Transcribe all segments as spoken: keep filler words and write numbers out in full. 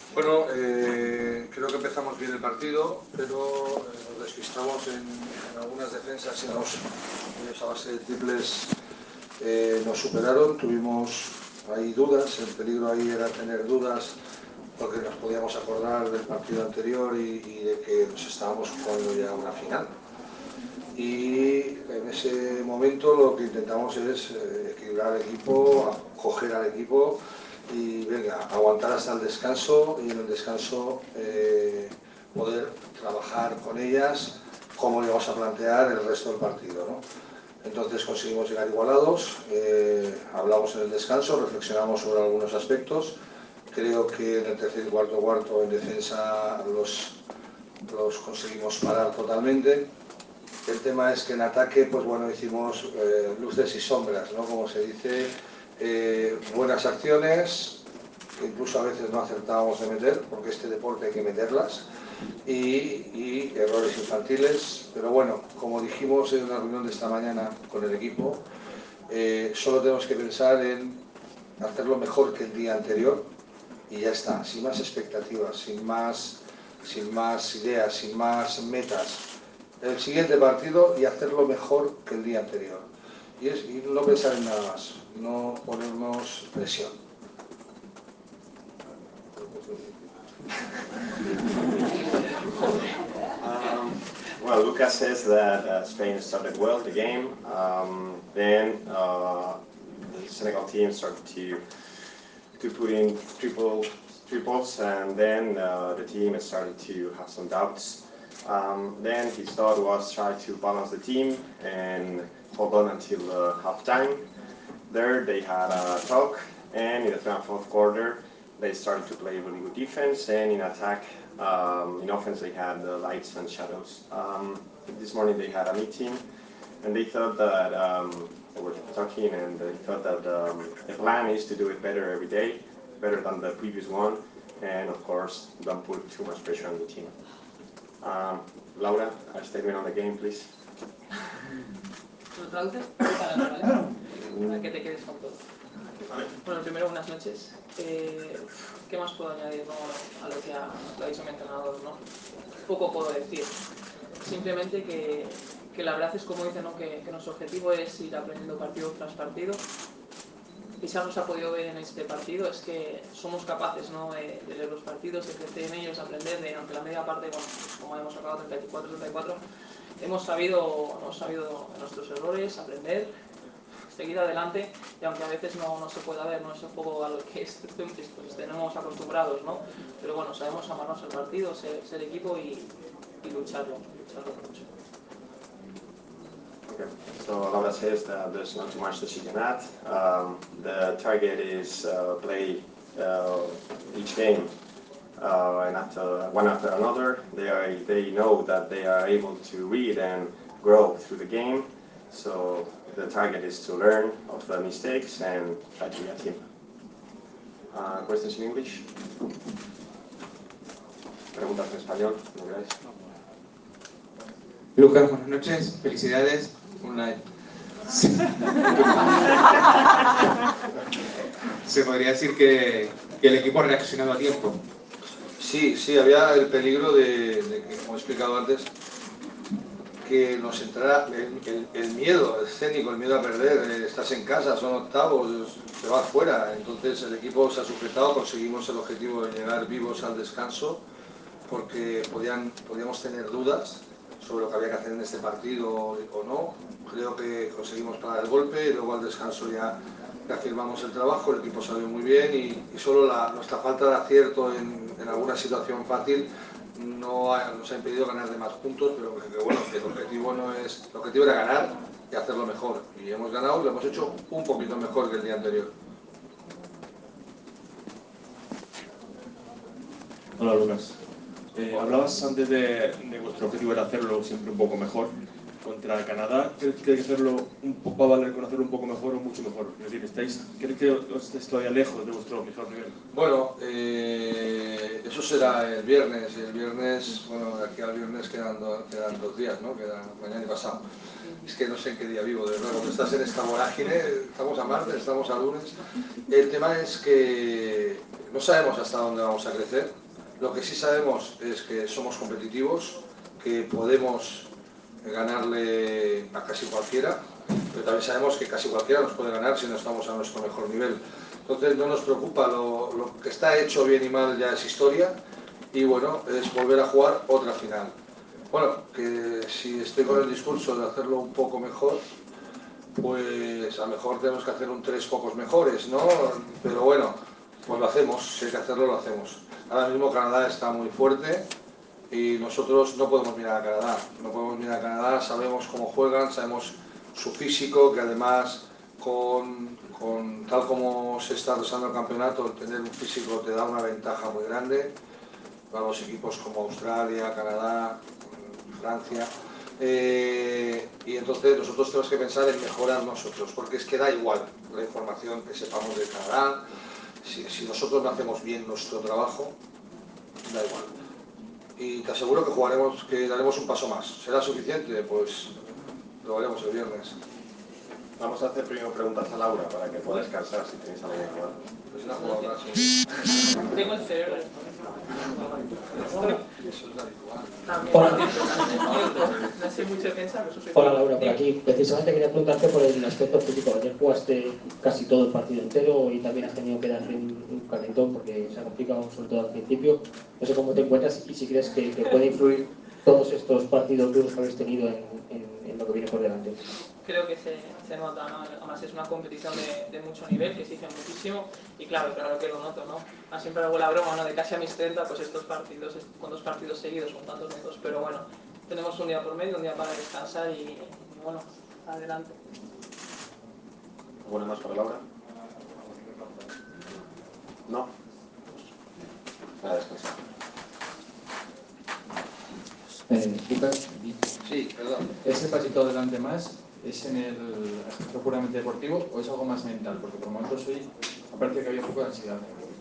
Bueno, eh, creo que empezamos bien el partido, pero eh, nos despistamos en, en algunas defensas y nos, ellos a base de triples eh, nos superaron. Tuvimos ahí dudas, el peligro ahí era tener dudas porque nos podíamos acordar del partido anterior y, y de que nos estábamos jugando ya una final. Y en ese momento lo que intentamos es eh, equilibrar el equipo, acoger al equipo y venga, aguantar hasta el descanso y en el descanso eh, poder trabajar con ellas cómo le vamos a plantear el resto del partido, ¿no? Entonces conseguimos llegar igualados, eh, hablamos en el descanso, reflexionamos sobre algunos aspectos. Creo que en el tercer y cuarto cuarto en defensa los, los conseguimos parar totalmente. El tema es que en ataque, pues bueno, hicimos eh, luces y sombras, ¿no? Como se dice, eh, buenas acciones, que incluso a veces no acertábamos de meter, porque este deporte hay que meterlas, y, y errores infantiles. Pero bueno, como dijimos en una reunión de esta mañana con el equipo, eh, solo tenemos que pensar en hacerlo mejor que el día anterior y ya está, sin más expectativas, sin más, sin más ideas, sin más metas. El siguiente partido y hacerlo mejor que el día anterior. Y, es, y no pensar en nada más, no ponernos presión. um, well, Lucas says that uh, Spain started well the game. Um, then uh, the Senegal team started to to put in triple triples, and then uh, the team started to have some doubts. Um, then his thought was try to balance the team and hold on until uh, halftime. There they had a talk, and in the third and fourth quarter they started to play really good defense, and in attack, um, in offense they had the lights and shadows. Um, this morning they had a meeting, and they thought that um, they were talking, and they thought that um, the plan is to do it better every day, better than the previous one, and of course don't put too much pressure on the team. Um, Laura, a statement on the game, please. ¿Lo traduces? Para que te quedes con todo. Bueno, primero, buenas noches. Eh, ¿Qué más puedo añadir, no, a lo que ha, lo ha dicho mi entrenador, ¿no? Poco puedo decir. Simplemente que, que la verdad es como dice, ¿no? que, que nuestro objetivo es ir aprendiendo partido tras partido. Y si algo se ha podido ver en este partido es que somos capaces, ¿no? de, de leer los partidos, de crecer en ellos, aprender, de, aunque la media parte, bueno, como hemos acabado treinta y cuatro treinta y cuatro, hemos sabido, hemos sabido nuestros errores, aprender, seguir adelante, y aunque a veces no, no se pueda ver, no es un poco a lo que es, pues, tenemos acostumbrados, ¿no? Pero bueno, sabemos amarnos al partido, ser, ser equipo y, y lucharlo, lucharlo mucho. Okay, so Laura says that there's not too much that she can add. Um, the target is uh, play uh, each game, uh, and after one after another, they are they know that they are able to read and grow through the game. So the target is to learn of the mistakes and try to be a team. Uh, questions in English? Preguntas en español, ¿no queráis? Lucas, buenas noches, felicidades. Una... Se podría decir que, que el equipo ha reaccionado a tiempo. Sí, sí, había el peligro de, de que, como he explicado antes, que nos entrara el, el, el miedo escénico, el miedo a perder. Eh, estás en casa, son octavos, te vas fuera. Entonces el equipo se ha sujetado, conseguimos el objetivo de llegar vivos al descanso, porque podían, podíamos tener dudas sobre lo que había que hacer en este partido o no. Creo que conseguimos parar el golpe y luego al descanso ya reafirmamos el trabajo, el equipo salió muy bien y, y solo la, nuestra falta de acierto en, en alguna situación fácil no ha, nos ha impedido ganar de más puntos, pero que, que, bueno, que el objetivo no es, el objetivo era ganar y hacerlo mejor. Y hemos ganado y lo hemos hecho un poquito mejor que el día anterior. Hola Lucas. Eh, hablabas antes de, de vuestro objetivo era hacerlo siempre un poco mejor. Contra Canadá, ¿crees que hay que hacerlo un poco, va a valer con hacerlo un poco mejor o mucho mejor? Es decir, ¿estáis, ¿crees que os estáis todavía lejos de vuestro mejor nivel? Bueno, eh, eso Eso será el viernes, y el viernes, bueno, de aquí al viernes quedan, do, quedan dos días, ¿no? Queda mañana y pasado. Es que no sé en qué día vivo, de verdad, cuando estás en esta vorágine, estamos a martes, estamos a lunes. El tema es que no sabemos hasta dónde vamos a crecer. Lo que sí sabemos es que somos competitivos, que podemos ganarle a casi cualquiera, pero también sabemos que casi cualquiera nos puede ganar si no estamos a nuestro mejor nivel. Entonces no nos preocupa, lo, lo que está hecho bien y mal ya es historia, y bueno, es volver a jugar otra final. Bueno, que si estoy con el discurso de hacerlo un poco mejor, pues a lo mejor tenemos que hacer un tres pocos mejores, ¿no? Pero bueno, pues lo hacemos, si hay que hacerlo, lo hacemos. Ahora mismo Canadá está muy fuerte y nosotros no podemos mirar a Canadá, no podemos mirar a Canadá, sabemos cómo juegan, sabemos su físico, que además con, con tal como se está desarrollando el campeonato, el tener un físico te da una ventaja muy grande para los equipos como Australia, Canadá, Francia. Eh, y entonces nosotros tenemos que pensar en mejorar nosotros, porque es que da igual la información que sepamos de Canadá, si, si nosotros no hacemos bien nuestro trabajo, da igual. Y te aseguro que jugaremos, que daremos un paso más. ¿Será suficiente? Pues lo haremos el viernes. Vamos a hacer primero preguntas a Laura para que pueda descansar si tenéis algo que jugar. Pues una jugadora, sí. Tengo el cerebro. Eso es habitual. También. Hola. No sé mucho de pensar, pero eso soy. Hola Laura, por aquí. Precisamente quería preguntarte por el aspecto físico. Ayer jugaste casi todo el partido entero y también has tenido que darle un, un calentón porque se ha complicado sobre todo al principio. No sé cómo te encuentras y si crees que, que puede influir todos estos partidos duros que habéis tenido en, en, en lo que viene por delante. Creo que se, se nota, ¿no? Además es una competición de, de mucho nivel, que exige muchísimo y claro, claro que lo noto, ¿no? Ah, siempre hago la broma, ¿no? De casi a mis treinta, pues estos partidos, con dos partidos seguidos, con tantos minutos, pero bueno, tenemos un día por medio, un día para descansar y, y bueno, adelante. ¿Alguna más para Laura? ¿No? Para descansar. Eh, Lucas, Sí, perdón. ¿ese pasito adelante más es en el aspecto puramente deportivo o es algo más mental? Porque por momentos hoy parece que había un poco de ansiedad.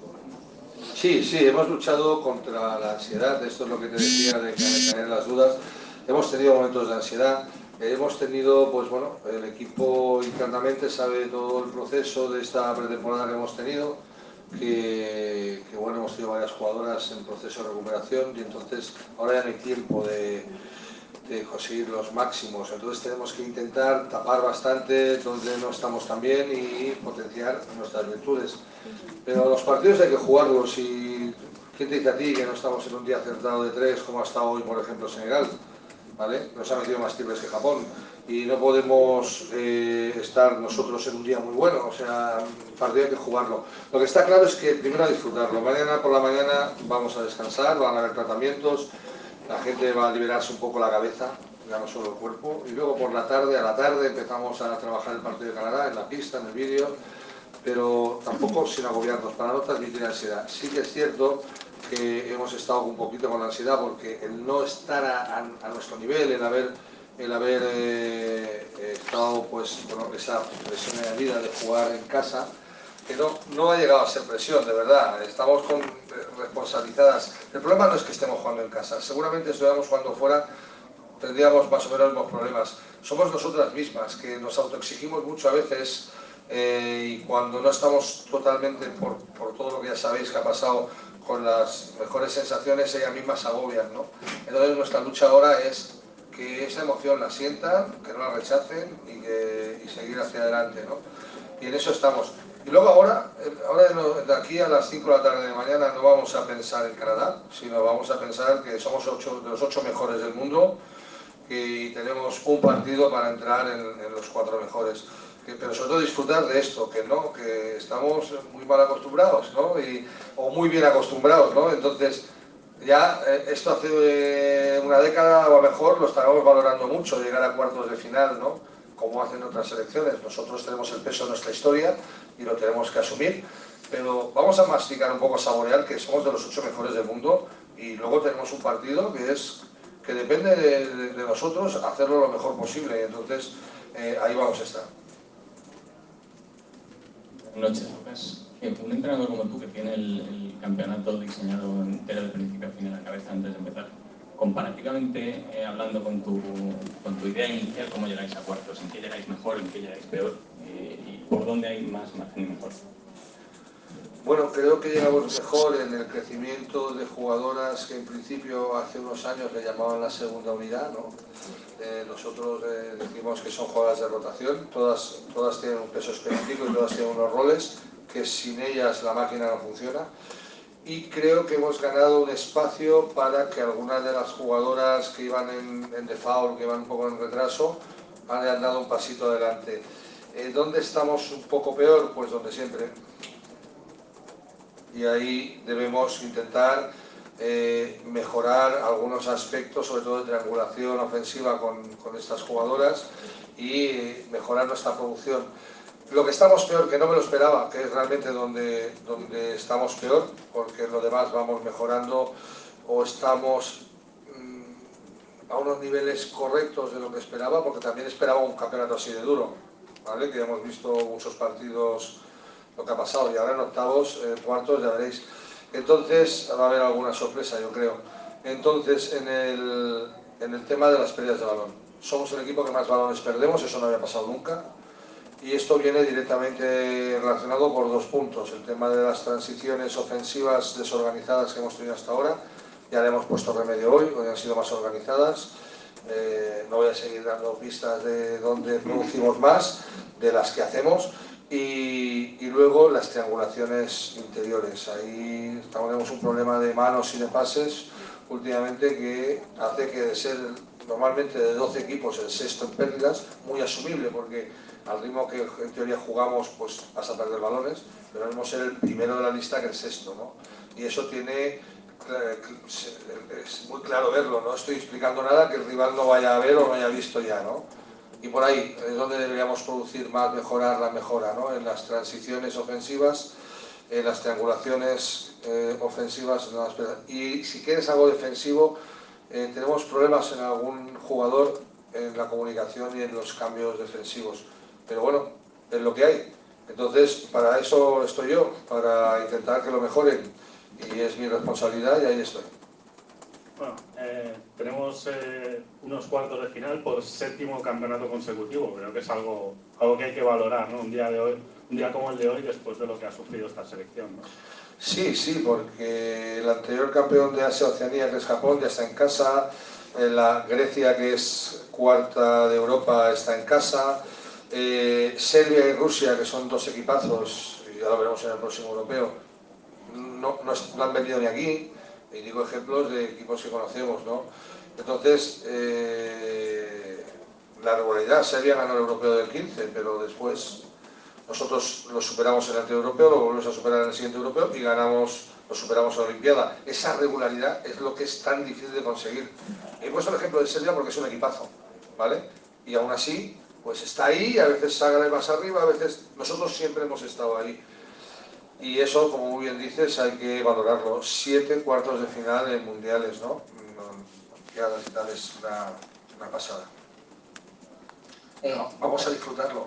Sí, sí, hemos luchado contra la ansiedad, esto es lo que te decía de caer las dudas. Hemos tenido momentos de ansiedad, hemos tenido, pues bueno, el equipo internamente sabe todo el proceso de esta pretemporada que hemos tenido, que, que bueno, hemos tenido varias jugadoras en proceso de recuperación y entonces ahora ya no hay tiempo de, de conseguir los máximos, entonces tenemos que intentar tapar bastante donde no estamos tan bien y potenciar nuestras virtudes. Pero los partidos hay que jugarlos y ¿quién te dice a ti que no estamos en un día acertado de tres como ha estado hoy, por ejemplo, Senegal? ¿Vale? Nos ha metido más triples que Japón y no podemos eh, estar nosotros en un día muy bueno, o sea, un partido hay que jugarlo. Lo que está claro es que primero a disfrutarlo, mañana por la mañana vamos a descansar, van a haber tratamientos, la gente va a liberarse un poco la cabeza, ya no solo el cuerpo, y luego por la tarde, a la tarde empezamos a trabajar el partido de Canadá en la pista, en el vídeo, pero tampoco sin agobiarnos, para no transmitir ansiedad. Sí que es cierto que hemos estado un poquito con la ansiedad porque el no estar a, a, a nuestro nivel, el haber, el haber eh, estado, pues, bueno, esa presión añadida de jugar en casa, que no, no ha llegado a ser presión, de verdad, estamos con responsabilizadas. El problema no es que estemos jugando en casa, seguramente si estuviéramos jugando fuera tendríamos más o menos los mismos problemas. Somos nosotras mismas, que nos autoexigimos mucho a veces eh, y cuando no estamos totalmente, por, por todo lo que ya sabéis que ha pasado, con las mejores sensaciones, ellas mismas se agobian, ¿no? Entonces nuestra lucha ahora es que esa emoción la sientan, que no la rechacen y, que, y seguir hacia adelante, ¿no? Y en eso estamos. Y luego ahora, ahora de aquí a las cinco de la tarde de mañana no vamos a pensar en Canadá, sino vamos a pensar que somos ocho, de los ocho mejores del mundo y tenemos un partido para entrar en, en los cuatro mejores. Que, pero sobre todo disfrutar de esto, que no, que estamos muy mal acostumbrados, ¿no? Y, o muy bien acostumbrados, ¿no? Entonces, ya eh, esto hace eh, una década o a lo mejor lo estábamos valorando mucho, llegar a cuartos de final, ¿no? Como hacen otras selecciones. Nosotros tenemos el peso de nuestra historia y lo tenemos que asumir, pero vamos a masticar un poco, saborear que somos de los ocho mejores del mundo y luego tenemos un partido que es que depende de, de, de nosotros hacerlo lo mejor posible, y entonces eh, ahí vamos a estar. Buenas noches, Lucas. que un entrenador como tú, que tiene el, el campeonato diseñado entero de principio a fin en la cabeza antes de empezar, comparativamente eh, hablando con tu, con tu idea inicial, ¿cómo llegáis a cuartos? ¿En qué llegáis mejor? ¿En qué llegáis peor? Eh, ¿Y por dónde hay más margen y mejor? Bueno, creo que llegamos mejor en el crecimiento de jugadoras que en principio hace unos años le llamaban la segunda unidad, ¿no? Eh, nosotros eh, decimos que son jugadoras de rotación, todas, todas tienen un peso específico y todas tienen unos roles que sin ellas la máquina no funciona. Y creo que hemos ganado un espacio para que algunas de las jugadoras que iban en, en default, que iban un poco en retraso, han dado un pasito adelante. Eh, ¿Dónde estamos un poco peor? Pues donde siempre. Y ahí debemos intentar eh, mejorar algunos aspectos, sobre todo de triangulación ofensiva con, con estas jugadoras y eh, mejorar nuestra producción. Lo que estamos peor, que no me lo esperaba, que es realmente donde, donde estamos peor, porque en lo demás vamos mejorando o estamos mmm, a unos niveles correctos de lo que esperaba, porque también esperaba un campeonato así de duro, ¿vale? Que hemos visto muchos partidos lo que ha pasado y ahora en octavos, eh, cuartos, ya veréis. Entonces va a haber alguna sorpresa, yo creo. Entonces, en el, en el tema de las pérdidas de balón, somos el equipo que más balones perdemos, eso no había pasado nunca. Y esto viene directamente relacionado por dos puntos. El tema de las transiciones ofensivas desorganizadas que hemos tenido hasta ahora, ya le hemos puesto remedio hoy, hoy han sido más organizadas. Eh, no voy a seguir dando pistas de dónde producimos más, de las que hacemos. Y, y luego las triangulaciones interiores. Ahí tenemos un problema de manos y de pases últimamente que hace que de ser normalmente de doce equipos el sexto en pérdidas, muy asumible porque al ritmo que en teoría jugamos pues vas a perder balones, pero debemos ser el primero de la lista que el sexto, ¿no? Y eso tiene, es muy claro verlo, no estoy explicando nada que el rival no vaya a ver o no haya visto ya, ¿no? Y por ahí es donde deberíamos producir más, mejorar la mejora, ¿no? En las transiciones ofensivas, en las triangulaciones eh, ofensivas. No, y si quieres algo defensivo, eh, tenemos problemas en algún jugador en la comunicación y en los cambios defensivos. Pero bueno, es lo que hay. Entonces, para eso estoy yo, para intentar que lo mejoren. Y es mi responsabilidad y ahí estoy. Bueno, eh, tenemos eh, unos cuartos de final por séptimo campeonato consecutivo. Creo que es algo, algo que hay que valorar, ¿no? Un día de hoy, un día como el de hoy, después de lo que ha sufrido esta selección, ¿no? Sí, sí, porque el anterior campeón de Asia-Oceanía, que es Japón, ya está en casa. La Grecia, que es cuarta de Europa, está en casa. Eh, Serbia y Rusia, que son dos equipazos, y ya lo veremos en el próximo europeo, no, no, no han venido ni aquí. Y digo ejemplos de equipos que conocemos, ¿no? Entonces, eh, la regularidad, Serbia ganó el europeo del quince, pero después nosotros lo superamos en el anterior europeo, lo volvemos a superar en el siguiente europeo y ganamos, lo superamos en la Olimpiada. Esa regularidad es lo que es tan difícil de conseguir. He puesto el ejemplo de Serbia porque es un equipazo, ¿vale? Y aún así, pues está ahí, a veces saca de más arriba, a veces nosotros siempre hemos estado ahí. Y eso, como muy bien dices, hay que valorarlo. Siete cuartos de final en mundiales, ¿no? Ya es una, una pasada. Eh, no, vamos a disfrutarlo.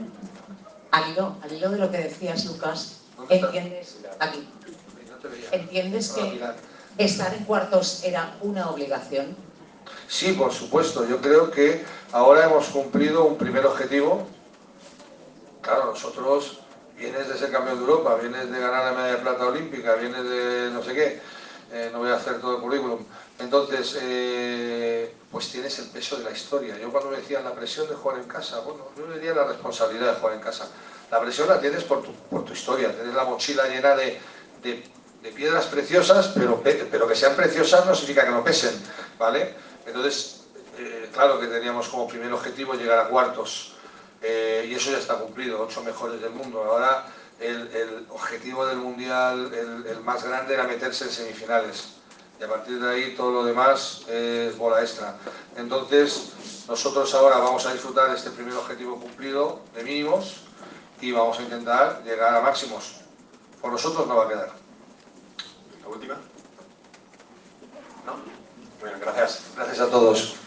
Al hilo, al hilo de lo que decías, Lucas, ¿entiendes, aquí, ¿entiendes que estar en cuartos era una obligación? Sí, por supuesto. Yo creo que ahora hemos cumplido un primer objetivo. Claro, nosotros... Vienes de ser campeón de Europa, vienes de ganar la medalla de plata olímpica, vienes de no sé qué, eh, no voy a hacer todo el currículum. Entonces, eh, pues tienes el peso de la historia. Yo cuando me decían la presión de jugar en casa, bueno, yo me diría la responsabilidad de jugar en casa. La presión la tienes por tu, por tu historia, tienes la mochila llena de, de, de piedras preciosas, pero, pero que sean preciosas no significa que no pesen, ¿vale? Entonces, eh, claro que teníamos como primer objetivo llegar a cuartos. Eh, y eso ya está cumplido, ocho mejores del mundo. Ahora el, el objetivo del mundial, el, el más grande, era meterse en semifinales. Y a partir de ahí todo lo demás es bola extra. Entonces nosotros ahora vamos a disfrutar este primer objetivo cumplido de mínimos y vamos a intentar llegar a máximos. Por nosotros no va a quedar. ¿La última? ¿No? Bueno, gracias. Gracias a todos.